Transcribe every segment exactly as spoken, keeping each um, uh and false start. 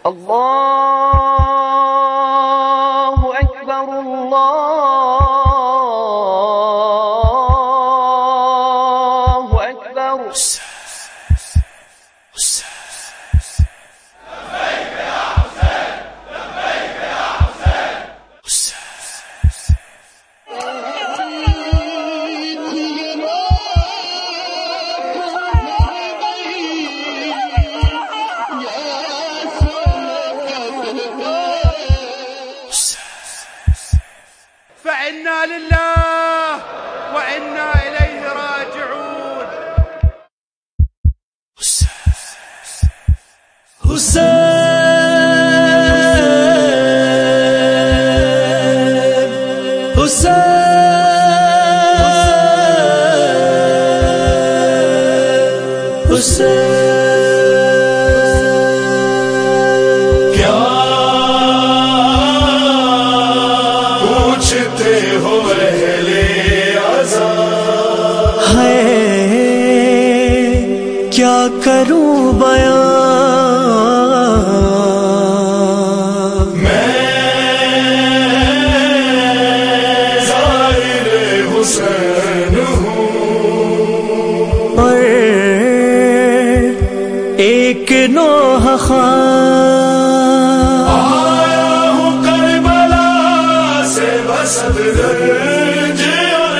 الله أكبر الله أكبر. فإنا لله وإنا إليه راجعون. حسین حسین حسین کیا پوچھتے ہو اہل عزا ہے کیا کروں بیان میں ظاہر حسین ہوں اور ایک نوح خان آیا ہوں کربلا سے بسد درج اور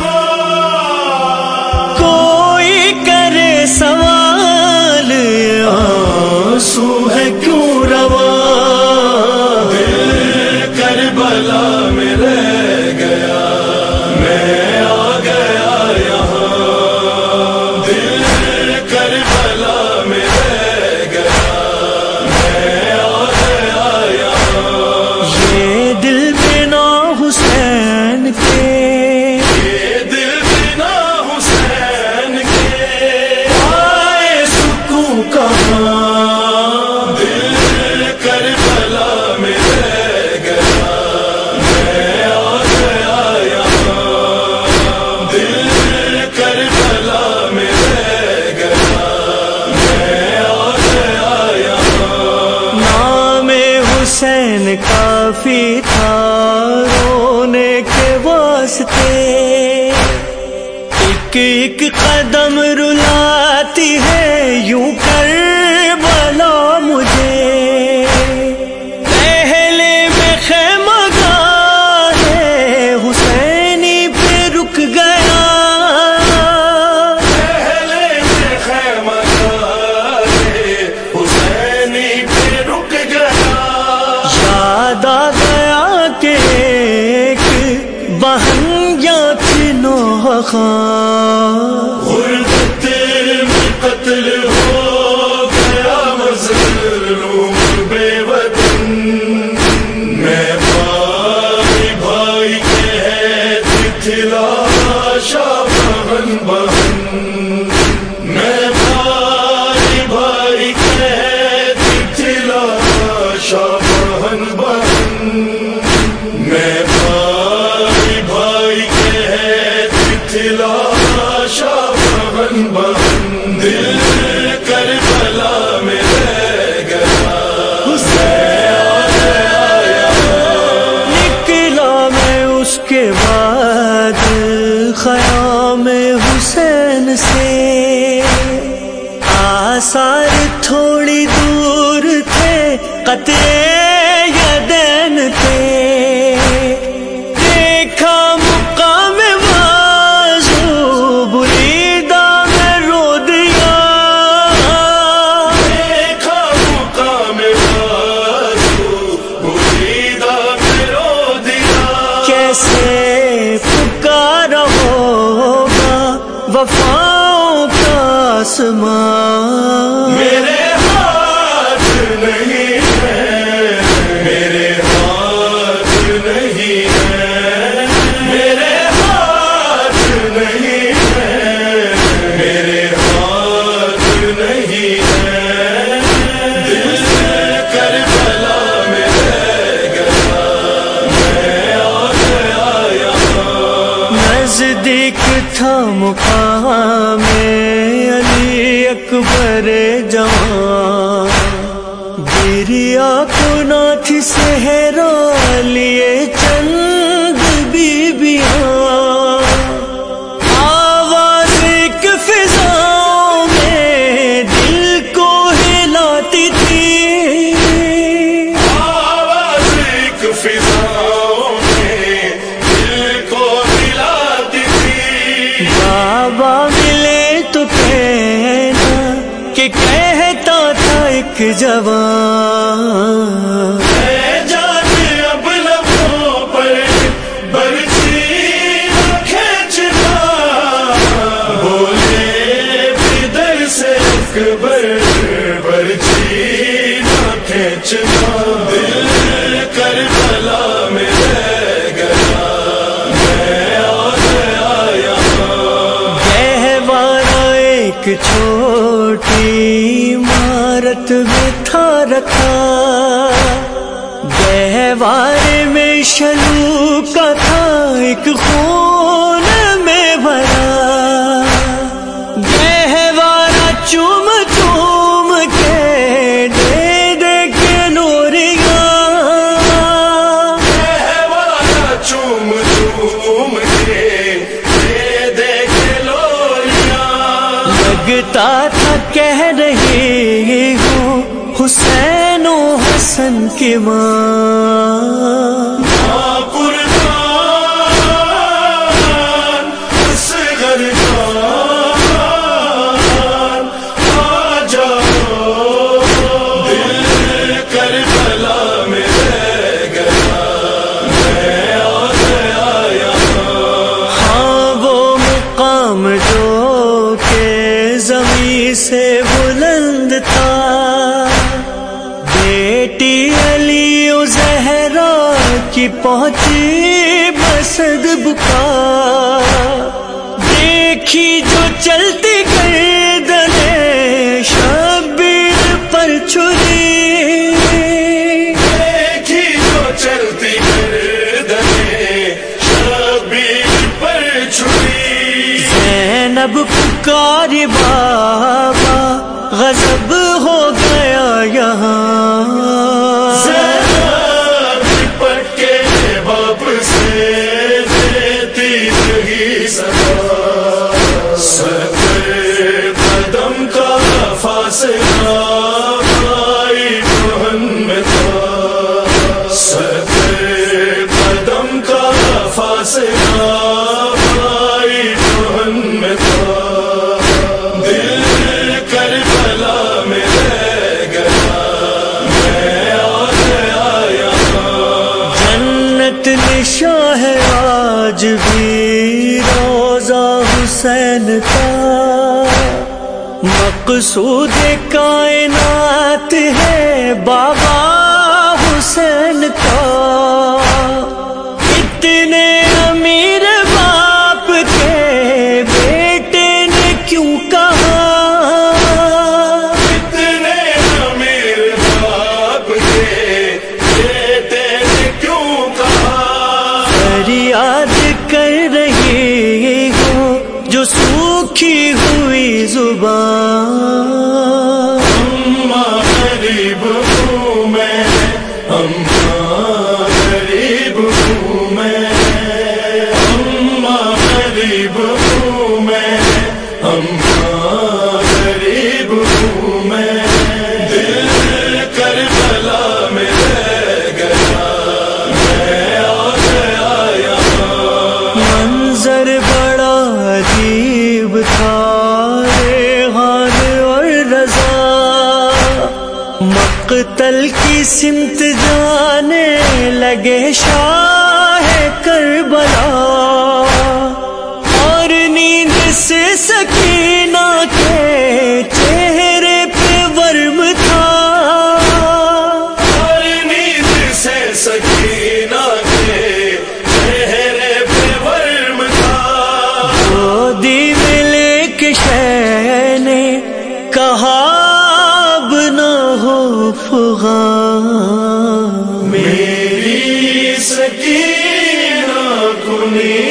فغان کوئی کرے سوال آنسو ہے کیوں رواں دل کربلا میں رہ گیا میں آ گیا یہاں دل کربلا میں رہ گیا میں آ گیا یہاں یہ دل بنا حسین کے یہ دل بنا حسین کے آئے سکون کہاں دل کربلا میں رہ گیا میں آ گیا یہاں دل کربلا میں رہ گیا میں آ گیا یہاں نام حسین کافی تھا رونے کے واسطے ایک ایک قدم رلاتی ہے یوں کربلا مجھے پہلے میں خیمہ گاہ حسینی پہ رک گیا پہلے میں خیمہ گاہ حسینی پہ رک گیا یاد آ گیا کہ ایک بہن یا تھی نوح خان غربت میں قتل ہو گیا مظلوم بے وطن میں بھائی بھائی کہتی تھی لاشا بہن بہن میں بھائی بھائی کہتی تھی لاشا بہن بہن میں بھائی بھائی کہتی تھی لاشا بہن بہن دل کربلا میں رہ گیا نکلا میں اس کے بعد خیام حسین سے آثار تھوڑی دور تھے قطع یدین تھے دیکھا مقام بازو بریدہ میں رو دیا دیکھا مقام بازو بریدہ میں رو دیا کیسے پکارا ہوگا وفاؤں کا آسمان میرے ہاتھ نہیں ہے میرے ہاتھ نہیں ہے میرے ہاتھ نہیں ہے میرے ہاتھ نہیں ہے دل کربلا میں رہ گیا میں آ گیا یہاں نزدیک تھا مقام علی اکبر جوان میری آنکھوں نہ تھی صحرا لیے چند بیبیاں، آواز ایک فضاؤں میں دل کو ہلاتی تھی، آواز ایک فضاؤں میں دل کو ہلاتی تھی۔ بابا ملے تو کہنا کہ کہتا تھا ایک جوان، اے جانے اب لبوں پر برچی نہ کھینچنا، بولے بدر سے اکبر برچی نہ کھینچنا، دل کربلا میں رہ گیا میں آ گیا یہاں۔ گہوارہ ایک چھوٹی عمارت میں تھا رکھا، گہوارے میں شلو کا تھا ایک خون میں بھرا، گہوارہ چوم چوم کے دے دے کے نوریاں، گہوارہ چوم چوم کے دے دے کے لوریاں، لگتا تھا کہہ رہی ہوں حسین و حسن کی ماں، قربان اصغر جان آ جاؤ، دل کربلا میں رہ گیا میں آ گیا یہاں۔ ہاں وہ مقام جو کہ زمین سے بلند تھا، بیٹی علی و زہرا کی پہنچی مسد بکا، دیکھی جو چلتی گردنیں شبیر پر چھری، دیکھی جو چلتی گردنیں شبیر پر چھری، زینب پکاری بابا غضب ہو گیا یہاں، زینب لپٹ کے باپ سے دیتی رہی صدا، ستر قدم کا فاصلہ بھائی بہن میں تھا، ستر قدم کا فاصلہ بھائی بہن میں تھا، دل کربلا میں رہ گیا میں آ گیا یہاں۔ جنت نشاں ہے آج بھی روضہ حسین کا، مقصود کائنات ہے بابا حسین کا، اتنے امیر باپ کے بیٹے نے کیوں کہا، اتنے امیر باپ کے بیٹے نے کیوں کہا، فریاد کر رہی ہوں جو سوکھی ہوئی زبان، اماں غریب ہوں میں، اماں غریب ہوں میں، اماں غریب ہوں میں، اماں غریب ہوں میں، دل کربلا میں رہ گیا میں آ گیا یہاں۔ منظر بڑا عجیب تھا ریحان اور رضا، مقتل کی سمت جانے لگے شاہ کربلا، اور نیند سے سکینہ کے چہرے پہ ورم تھا، اور نیند سے سکینہ کے چہرے پہ ورم تھا، گودی میں لے کے شہ نے کہا اب نہ ہو فغاں، میری سکینہ کنی